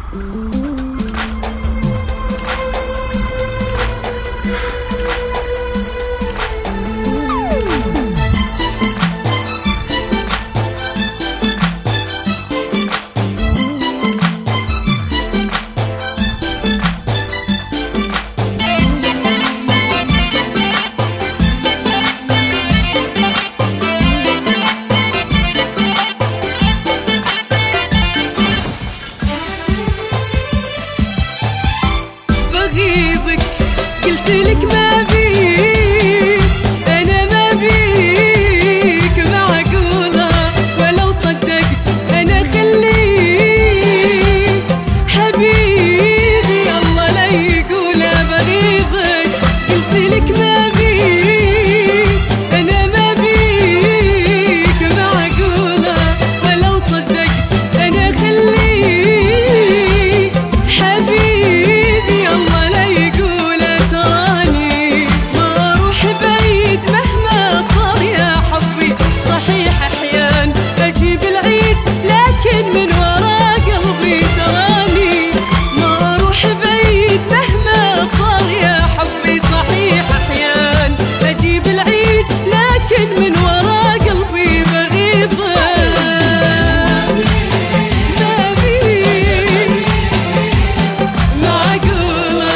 بغيظك قلتلك ما بيك، أنا ما بيك معقولة، ولو صدقت أنا خليك حبيبي الله لا يقوله. بغيظك قلتلك ما بيك، أنا ما بيك معقولة، ولو صدقت أنا خليك حبيبي الله لا يقوله. تراني ما أروح بعيد مهما صار يا حبي، صحيح أحيان أجيب العيد لكن من ورا قلبي. تراني ما أروح بعيد مهما صار يا حبي، صحيح أحيان أجيب العيد لكن من ورا قلبي. بغيظك ما بيك معقولة.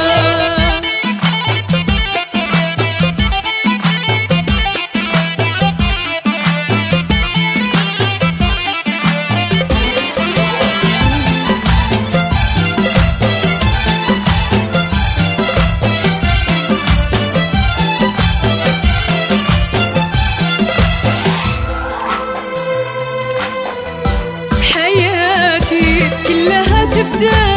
حياتي كلها تفدى